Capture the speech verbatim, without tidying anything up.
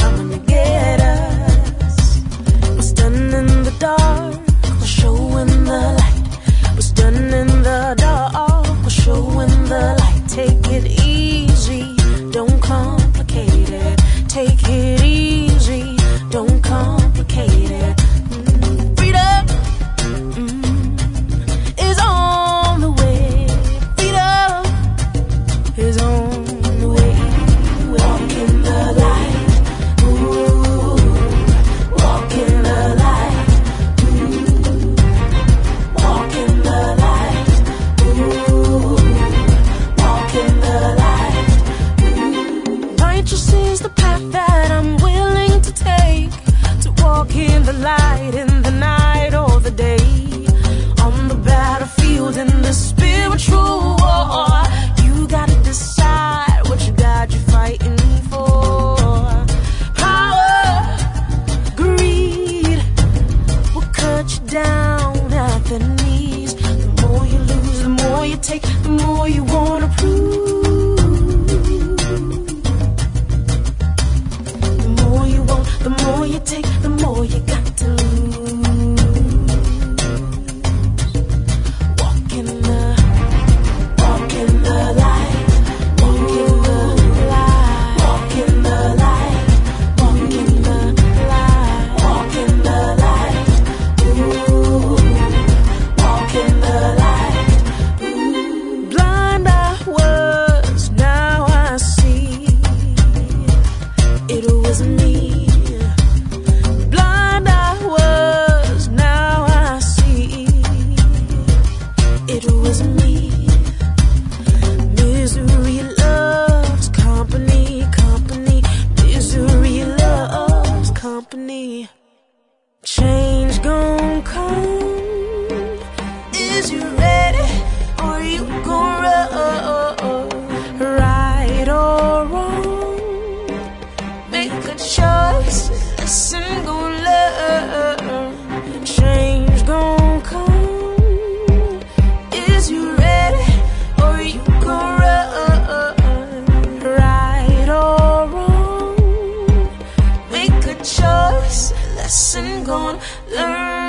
coming to get us. What's done in the dark will show in the light. What's done in the dark will show in the light. Take it easy, don't complicate it. Take it easy, don't complicate it. Mm, freedom mm, is on the way. Freedom is on the way. Walk in the light. Ooh, walk in the light. Ooh, walk in the light. Ooh, walk in the light. Ooh. Righteous is the path that I'm willing to take, to walk in the light in the night or the day. On the battlefield in the spiritual war, you gotta decide what you got you fighting for. Power, greed will cut you down at the knees. The more you lose, the more you take, the more you wanna prove. The more you want, the more you take, the more you got to lose. Walk in the, walk in the light. Walk in the light. Walk in the light. Walk in the light. Walk in the light. Ooh, walk in the light. Ooh. Blind I was, now I see. It was me. Blind I was, now I see. It was me. Misery loves company, company. Misery loves company. Change gon' come. Is you ready, or you gon' run? Right or wrong? Make a choice, listen, gon' learn. Change gon' come. Is you ready, or you gon' run? Right or wrong? Make a choice, lesson gon' learn.